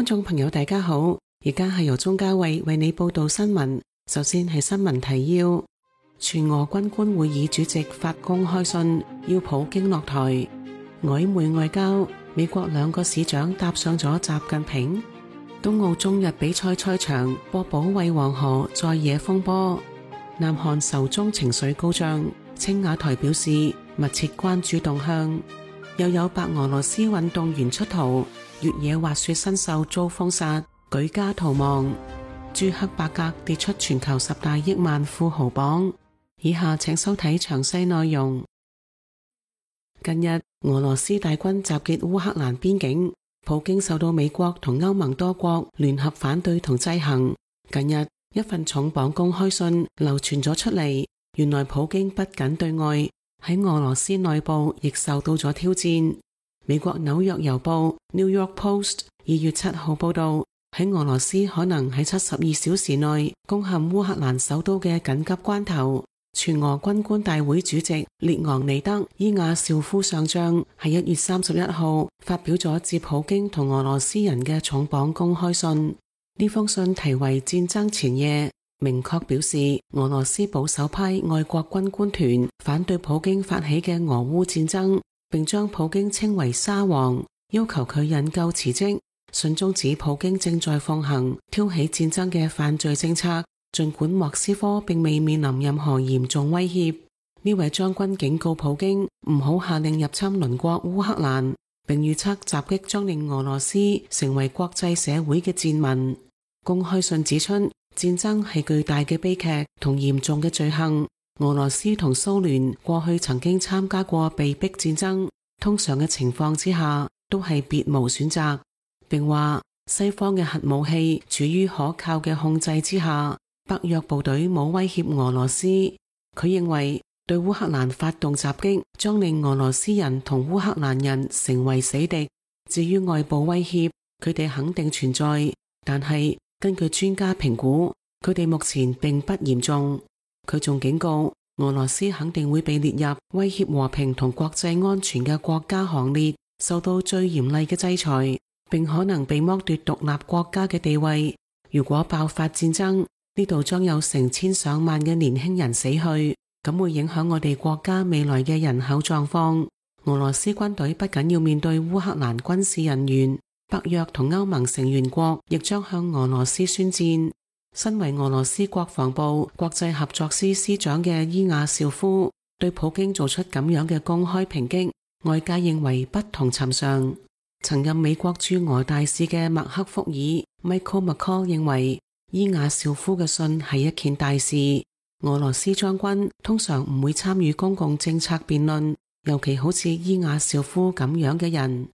觀眾朋友大家好，而家係由鍾嘉慧為你報道新聞。首先係新聞提要：全俄軍官會議主席發公開信，要普京落台。曖昧外交，美國兩個市長搭上咗習近平。東奧中日比賽賽場播保衛黃河再惹風波。南韓仇中情緒高漲，青瓦台表示密切關注動向。又有白俄羅斯運動員出逃，越野滑雪新秀遭封殺，舉家逃亡。朱克伯格跌出全球10大億萬富豪榜。以下請收睇詳細內容。近日，俄羅斯大軍集結烏克蘭邊境，普京受到美國同歐盟多國聯合反對同制衡。近日，一份重磅公開信流傳咗出嚟，原來普京不僅對外，喺俄羅斯內部亦受到咗挑戰。美國紐約郵報 New York Post 2月7號報道，喺俄羅斯可能喺72小時內攻陷烏克蘭首都嘅緊急關頭，全俄軍官大會主席列昂尼德伊亞紹夫上將喺1月31號發表咗致普京同俄羅斯人嘅重磅公開信。呢封信題為戰爭前夜，明確表示俄羅斯保守派愛國軍官團反對普京發起嘅俄烏戰爭，並將普京稱為沙皇，要求佢引咎辭職。信中指普京正在奉行挑起戰爭嘅犯罪政策，儘管莫斯科並未面臨任何嚴重威脅。呢位將軍警告普京唔好下令入侵鄰國烏克蘭，並預測襲擊將令俄羅斯成為國際社會嘅戰民。公開信指出，戰爭係巨大嘅悲劇同嚴重嘅罪行。俄羅斯同蘇聯過去曾經參加過被逼戰爭，通常嘅情況之下都係別無選擇。並話西方嘅核武器處於可靠嘅控制之下，北約部隊冇威脅俄羅斯。佢認為對烏克蘭發動襲擊將令俄羅斯人同烏克蘭人成為死敵。至於外部威脅，佢哋肯定存在，但係根據專家評估，佢哋目前並不嚴重。佢仲警告俄羅斯肯定會被列入威脅和平同國際安全嘅國家行列，受到最嚴厲嘅制裁，並可能被剝奪獨立國家嘅地位。如果爆發戰爭，呢度將有成千上萬嘅年輕人死去，咁會影響我哋國家未來嘅人口狀況。俄羅斯軍隊不僅要面對烏克蘭軍事人員，北約同歐盟成員國亦將向俄羅斯宣戰。身為俄羅斯國防部國際合作司司長嘅伊亞紹夫對普京做出咁樣嘅公開抨擊，外界認為不同尋常。曾任美國駐俄大使嘅麥克福爾 Michael McCall 認為，伊亞紹夫嘅信係一件大事。俄羅斯將軍通常唔會參與公共政策辯論，尤其好似伊亞紹夫咁樣嘅人。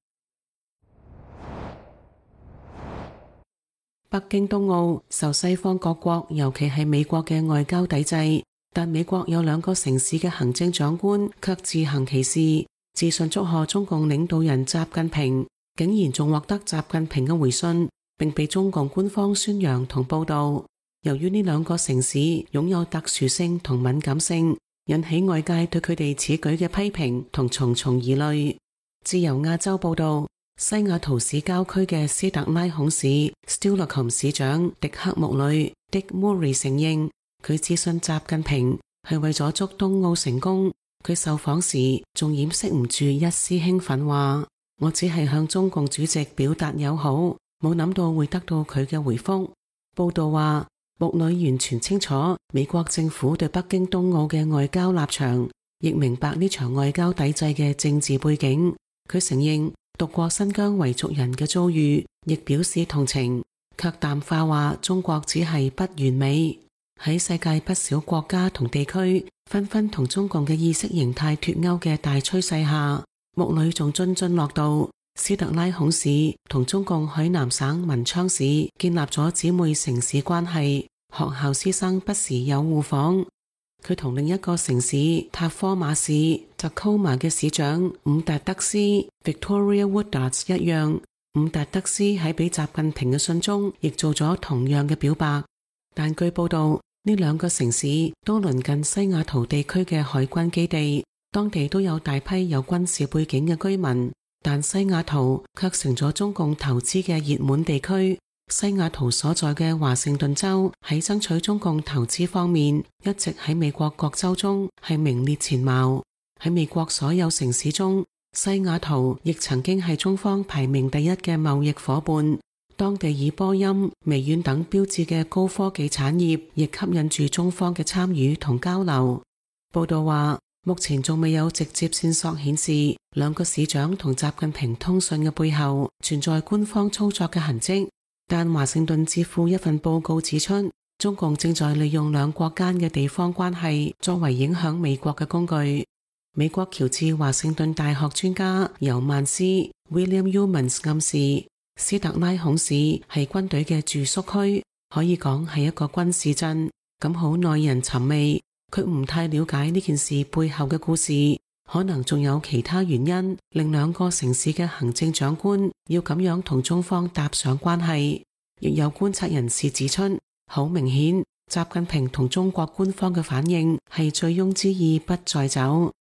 北京冬奧受西方各國，尤其係美國嘅外交抵制，但美國有2個城市嘅行政長官卻自行其事，自信祝賀中共領導人習近平，竟然仲獲得習近平嘅回信，並被中共官方宣揚同報道。由於呢2個城市擁有特殊性同敏感性，引起外界對佢哋此舉嘅批評同重重疑慮。自由亞洲報道，西雅圖市郊區嘅斯特拉孔市 Steilacoom 市長迪克穆里 Dick Murray 承認，佢致信習近平係為咗祝冬奧成功。佢受訪時仲掩飾唔住一絲興奮，話我只係向中共主席表達友好，冇諗到會得到佢嘅回覆。報道話，穆里完全清楚美國政府對北京冬奧嘅外交立場，亦明白呢場外交抵制嘅政治背景。佢承認讀過新疆維族人嘅遭遇，亦表示同情，卻淡化話中國只係不完美。喺世界不少國家同地區紛紛同中共嘅意識形態脫鈎嘅大趨勢下，穆里仲津津樂道，斯特拉孔市同中共海南省文昌市建立咗姊妹城市關係，學校師生不時有互訪。佢同另一個城市塔科馬市 Tacoma 嘅市長伍達德斯 Victoria Woodards 一樣，伍達德斯喺俾習近平嘅信中亦做咗同樣嘅表白。但據報道，呢2個城市都鄰近西雅圖地區嘅海軍基地，當地都有大批有軍事背景嘅居民。 但西雅圖卻成咗中共投資嘅熱門地區。西雅圖所在嘅華盛頓州喺爭取中共投資方面，一直喺美國各州中係名列前茅。喺美國所有城市中，西雅圖亦曾經係中方排名第一嘅貿易夥伴。當地以波音、微軟等標誌嘅高科技產業，亦吸引住中方嘅參與同交流。報道話，目前仲未有直接線索顯示兩個市長同習近平通訊嘅背後存在官方操作嘅痕跡。但華盛頓智庫一份報告指出，中共正在利用兩國間嘅地方關係作為影響美國嘅工具。美國喬治華盛頓大學專家尤曼斯 William Youmans 暗示，斯特拉孔市係軍隊嘅住宿區，可以講係一個軍事鎮，咁好耐人尋味。佢唔太了解呢件事背後嘅故事，可能仲有其他原因令兩個城市嘅行政長官要咁樣同中方搭上關係。亦有觀察人士指出，好明顯習近平同中國官方嘅反應係醉翁之意不在酒。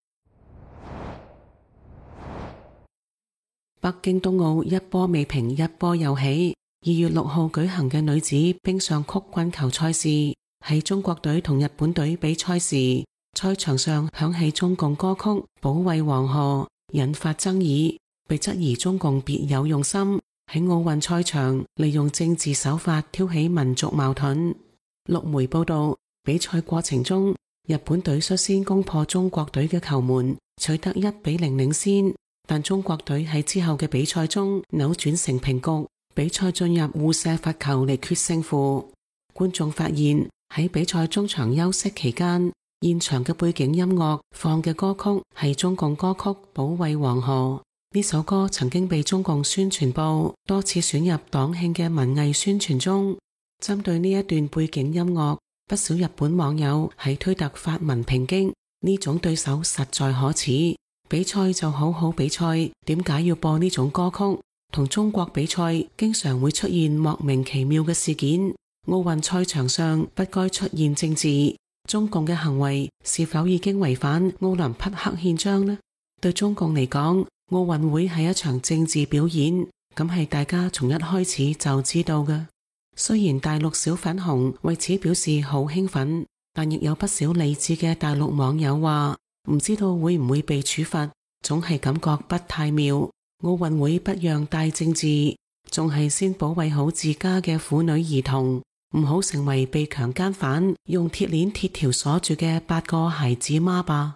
北京冬奧一波未平一波又起，2月6號舉行嘅女子冰上曲棍球賽事，喺中國隊同日本隊比賽時，賽場上響起中共歌曲《保衛黃河》，引發爭議，被質疑中共別有用心，喺奧運賽場利用政治手法挑起民族矛盾。陸媒報道，比賽過程中，日本隊率先攻破中國隊嘅球門，取得1-0領先，但中國隊喺之後嘅比賽中扭轉成平局，比賽進入互射罰球嚟決勝負。觀眾發現喺比賽中場休息期間，現場嘅背景音樂放嘅歌曲係中共歌曲《保衛黃河》。呢首歌曾經被中共宣傳部多次選入黨慶嘅文藝宣傳中。針對呢一段背景音樂，不少日本網友喺推特發文抨擊，呢種對手實在可恥。比賽就好好比賽，點解要播呢種歌曲？同中國比賽經常會出現莫名其妙嘅事件，奧運賽場上不該出現政治。中共嘅行為是否已經違反奧林匹克憲章呢？對中共嚟講，奧運會係一場政治表演，咁係大家從一開始就知道嘅。雖然大陸小粉紅為此表示好興奮，但亦有不少理智嘅大陸網友話唔知道會唔會被處罰，總係感覺不太妙。奧運會不讓帶政治，仲係先保衛好自家嘅婦女兒童，唔好成為被強姦犯用鐵鏈鐵條鎖住嘅8個孩子媽吧。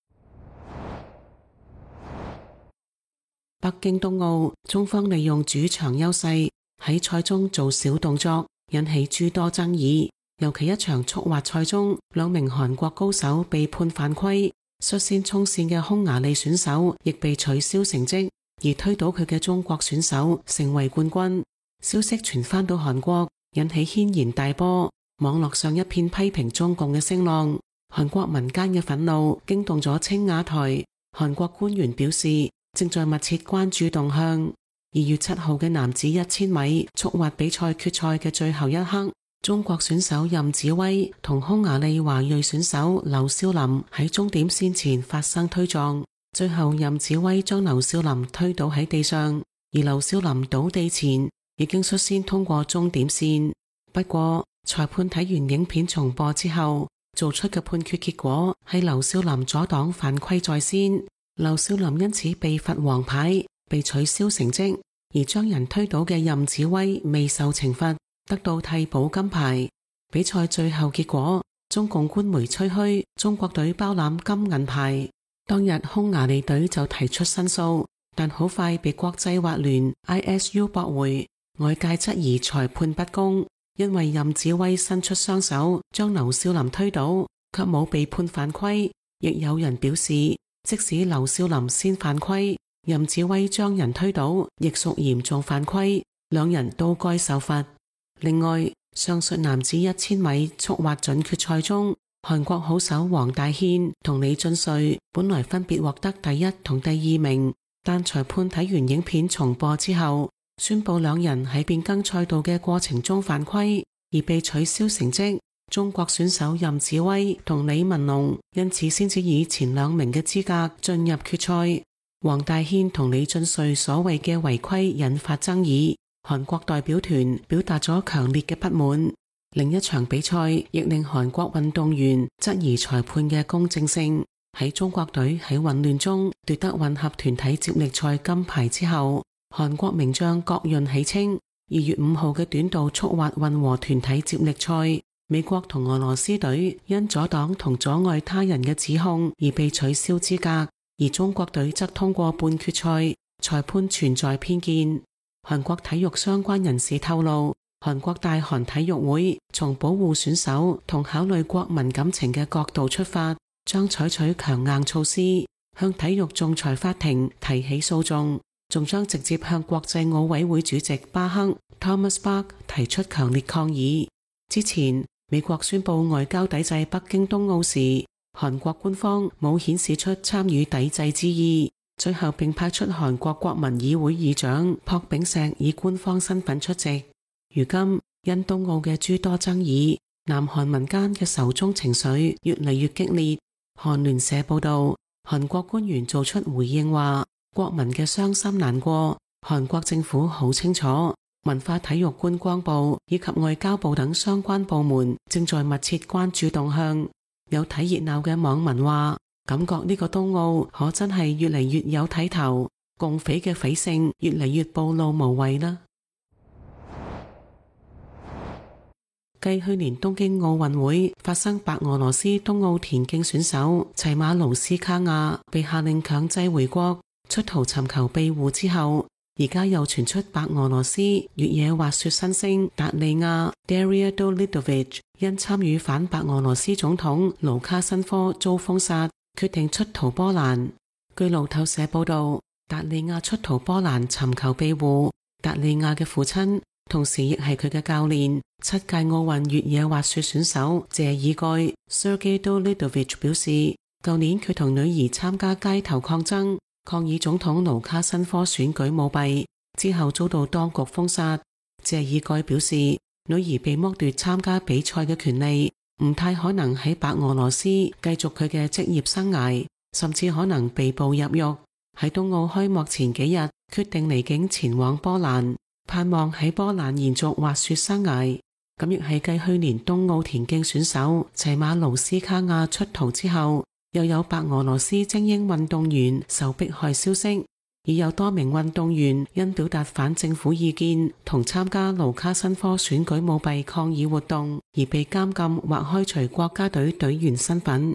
北京冬奧，中方利用主場優勢喺賽中做小動作，引起諸多爭議。尤其一場速滑賽中，2名韓國高手被判犯規，率先衝線嘅匈牙利選手亦被取消成績，而推倒佢嘅中國選手成為冠軍。消息傳翻到韓國，引起軒然大波，網絡上一片批評中共嘅聲浪。韓國民間嘅憤怒驚動咗青瓦台，韓國官員表示正在密切關注動向。2月7號嘅男子1000米速滑比賽決賽嘅最後一刻，中國選手任子威同匈牙利華裔選手劉少林喺終點線前發生推撞，最後任子威將劉少林推倒喺地上，而劉少林倒地前已經率先通過終點線。不過裁判睇完影片重播之後，做出嘅判決結果係劉少林阻擋犯規在先，劉少林因此被罰黃牌，被取消成績，而將人推倒嘅任子威未受懲罰，得到替補金牌。比賽最後結果，中共官媒吹噓中國隊包攬金銀牌。當日匈牙利隊就提出申訴，但好快被國際滑聯 ISU 駁回。外界質疑裁判不公，因為任子威伸出雙手將劉少林推倒，卻冇被判犯規。亦有人表示，即使劉少林先犯規，任子威將人推倒亦屬嚴重犯規，兩人都該受罰。另外，上述男子1000米速滑準決賽中，韓國好手黃大憲同李晉瑞本來分別獲得第1同第2名，但裁判睇完影片重播之後，宣布兩人喺變更賽道嘅過程中犯規，而被取消成績。中國選手任子威同李文龍因此先至以前2名嘅資格進入決賽。 黃大軒同李晉瑞所謂嘅違規引發爭議，韓國代表團表達咗強烈嘅不滿。另一場比賽亦令韓國運動員質疑裁判嘅公正性。喺中國隊喺混亂中奪得混合團體接力賽金牌之後，韓國名將郭潤喜稱2月5號嘅短道速滑混合團體接力賽，美國同俄羅斯隊因阻擋同阻礙他人嘅指控而被取消資格，而中國隊則通過半決賽，裁判存在偏見。韓國體育相關人士透露，韓國大韓體育會從保護選手同考慮國民感情嘅角度出發，將採取強硬措施，向體育仲裁法庭提起訴訟，仲將直接向國際奧委會主席巴克 Thomas Bach 提出強烈抗議。之前美國宣布外交抵制北京冬奧時，韓國官方冇顯示出參與抵制之意，最後並派出韓國國民議會議長朴炳錫以官方身份出席。如今因冬奧嘅諸多爭議，南韓民間嘅仇中情緒越嚟越激烈。韓聯社報道，韓國官員做出回應話，國民嘅傷心難過，韓國政府好清楚，文化體育觀光部以及外交部等相關部門正在密切關注動向。有睇熱鬧嘅網民話，感覺呢個冬奧可真係越嚟越有睇頭，共匪嘅匪性越嚟越暴露無遺啦。繼去年東京奧運會發生白俄羅斯冬奧田徑選手齊馬盧斯卡亞被下令強制回國出逃尋求庇護之後，而家又傳出白俄羅斯越野滑雪新星達利亞 Daria Dolidovic 因參與反白俄羅斯總統盧卡申科遭封殺，決定出逃波蘭。據路透社報道，達利亞出逃波蘭尋求庇護。達利亞嘅父親同時亦係佢嘅教練，7屆奧運越野滑雪選手謝爾蓋 Sergei Dolidovic 表示，舊年佢同女兒參加街頭抗爭，抗議總統盧卡申科選舉舞弊，之後遭到當局封殺。謝爾蓋表示，女兒被剝奪參加比賽嘅權利，唔太可能喺白俄羅斯繼續佢嘅職業生涯，甚至可能被捕入獄。喺冬奧開幕前幾日，決定離境前往波蘭，盼望喺波蘭延續滑雪生涯。咁亦係繼去年冬奧田徑選手齊馬盧斯卡亞出逃之後，又有白俄羅斯精英運動員受迫害消息，已有多名運動員因表達反政府意見同參加盧卡申科選舉舞弊抗議活動而被監禁或開除國家隊隊員身份。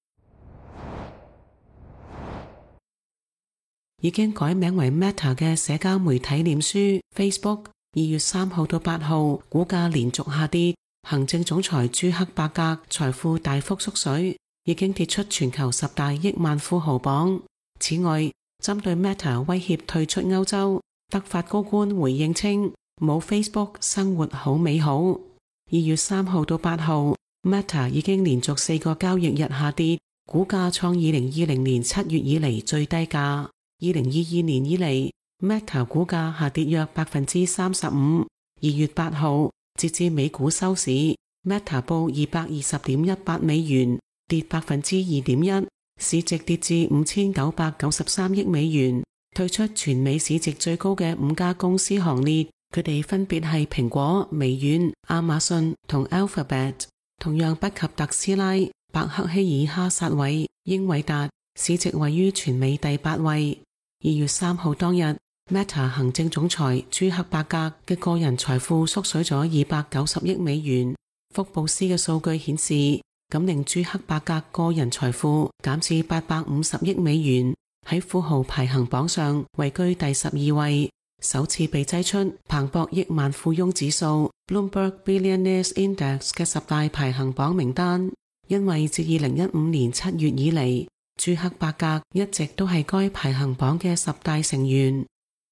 已經改名為 Meta 嘅社交媒體臉書 Facebook 2月3號到8號股價連續下跌，行政總裁朱克伯格財富大幅縮水，已經跌出全球10大億萬富豪榜。此外，針對 Meta 威脅退出歐洲，德法高官回應稱，冇 Facebook 生活好美好。2月3號到8號 Meta 已經連續4個交易日下跌，股價創2020年7月以嚟最低價。2022年以嚟 Meta 股價下跌約 35%。2月8號截至美股收市， Meta 報 220.18 美元，跌 2.1%， 市值跌至 5,993 億美元，退出全美市值最高嘅5家公司行列。佢哋分別係蘋果、微軟、亞馬遜同 Alphabet， 同樣不及特斯拉、伯克希爾哈撒韋、英偉達，市值位於全美第8位。2月3號當日， Meta 行政總裁朱克伯格嘅個人財富縮水咗290億美元。福布斯嘅數據顯示，咁令朱克伯格個人財富減至850億美元，喺富豪排行榜上位居第12位，首次被擠出彭博億萬富翁指數 Bloomberg Billionaires Index 嘅10大排行榜名單，因為自2015年7月以嚟，朱克伯格一直都係該排行榜嘅10大成員。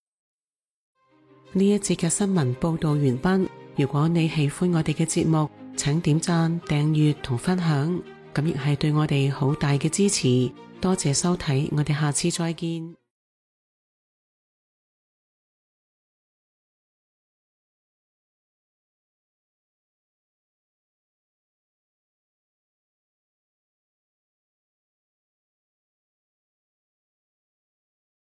呢一節嘅新聞報道完畢。如果你喜歡我哋嘅節目，請點讚、訂閱同分享，咁亦係對我哋好大嘅支持。多謝收睇，我哋下次再見。